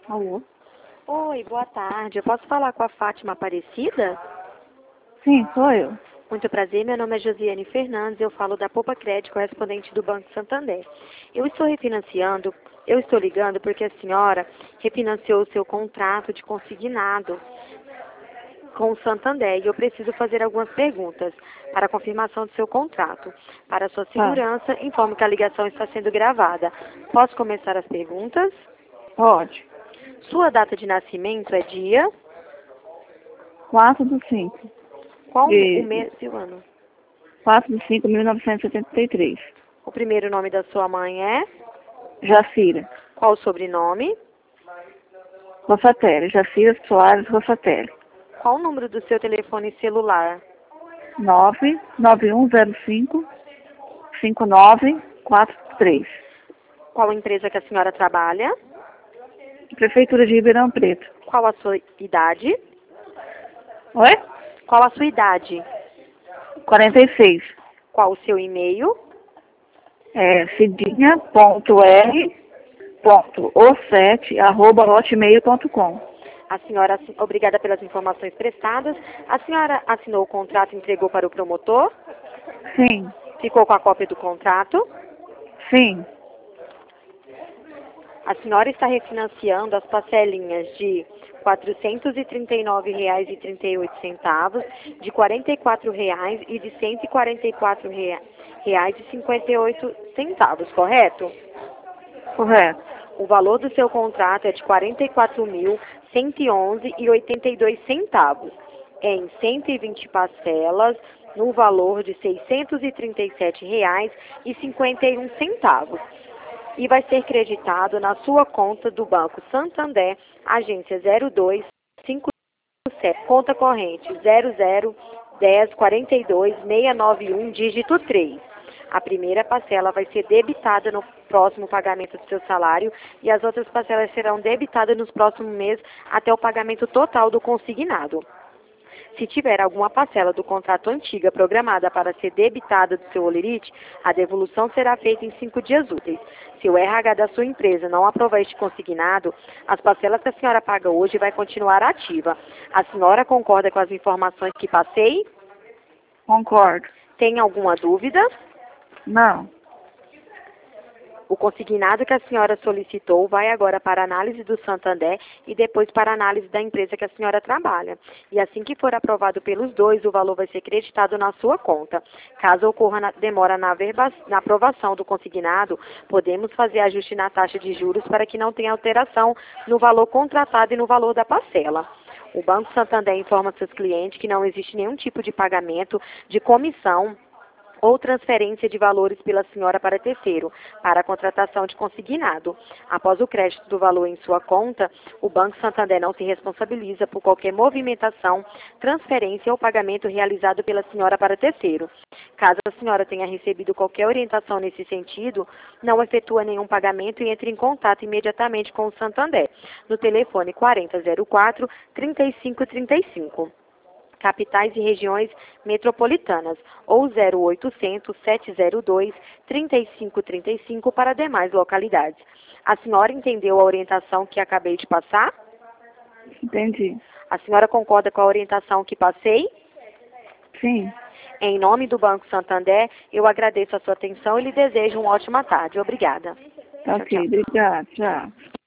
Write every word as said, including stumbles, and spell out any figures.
Alô? Oi, boa tarde. Eu posso falar com a Fátima Aparecida? Sim, sou eu. Muito prazer, meu nome é Josiane Fernandes, eu falo da Poupa Crédito, correspondente do Banco Santander. Eu estou refinanciando, eu estou ligando porque a senhora refinanciou o seu contrato de consignado com o Santander e eu preciso fazer algumas perguntas para a confirmação do seu contrato. Para sua Tá. segurança, informo que a ligação está sendo gravada. Posso começar as perguntas? Pode. Sua data de nascimento é dia? quatro do cinco. Qual o De mês e o ano? quatro de cinco de mil novecentos e setenta e três. O primeiro nome da sua mãe é? Jacira. Qual o sobrenome? Rossatelli. Jacira Soares Rossatelli. Qual o número do seu telefone celular? nove nove um zero cinco cinco nove quatro três. Qual a empresa que a senhora trabalha? Prefeitura de Ribeirão Preto. Qual a sua idade? Oi? Qual a sua idade? quarenta e seis. Qual o seu e-mail? É cidinha ponto r ponto o sete arroba hotmail ponto com. A senhora, assi- obrigada pelas informações prestadas. A senhora assinou o contrato e entregou para o promotor? Sim. Ficou com a cópia do contrato? Sim. A senhora está refinanciando as parcelinhas de quatrocentos e trinta e nove reais e trinta e oito centavos, de quarenta e quatro reais e de cento e quarenta e quatro rea- reais e cinquenta e oito centavos, correto? Correto. O valor do seu contrato é de quarenta e quatro mil cento e onze reais e oitenta e dois centavos, em cento e vinte parcelas, no valor de seiscentos e trinta e sete reais e cinquenta e um centavos. E vai ser creditado na sua conta do Banco Santander, agência zero dois cinco sete, conta corrente zero zero dez quarenta e dois seiscentos e noventa e um, dígito três. A primeira parcela vai ser debitada no próximo pagamento do seu salário e as outras parcelas serão debitadas nos próximos meses até o pagamento total do consignado. Se tiver alguma parcela do contrato antiga programada para ser debitada do seu holerite, a devolução será feita em cinco dias úteis. Se o R H da sua empresa não aprovar este consignado, as parcelas que a senhora paga hoje vai continuar ativa. A senhora concorda com as informações que passei? Concordo. Tem alguma dúvida? Não. O consignado que a senhora solicitou vai agora para a análise do Santander e depois para a análise da empresa que a senhora trabalha. E assim que for aprovado pelos dois, o valor vai ser creditado na sua conta. Caso ocorra na- demora na, verba- na aprovação do consignado, podemos fazer ajuste na taxa de juros para que não tenha alteração no valor contratado e no valor da parcela. O Banco Santander informa seus clientes que não existe nenhum tipo de pagamento de comissão ou transferência de valores pela senhora para terceiro, para a contratação de consignado. Após o crédito do valor em sua conta, o Banco Santander não se responsabiliza por qualquer movimentação, transferência ou pagamento realizado pela senhora para terceiro. Caso a senhora tenha recebido qualquer orientação nesse sentido, não efetua nenhum pagamento e entre em contato imediatamente com o Santander, no telefone quarenta zero quatro, trinta e cinco trinta e cinco. Capitais e regiões metropolitanas, ou zero oitocentos, sete zero dois, trinta e cinco trinta e cinco para demais localidades. A senhora entendeu a orientação que acabei de passar? Entendi. A senhora concorda com a orientação que passei? Sim. Em nome do Banco Santander, eu agradeço a sua atenção e lhe desejo uma ótima tarde. Obrigada. Tá Tchau, tchau. ok. Obrigada. Tchau.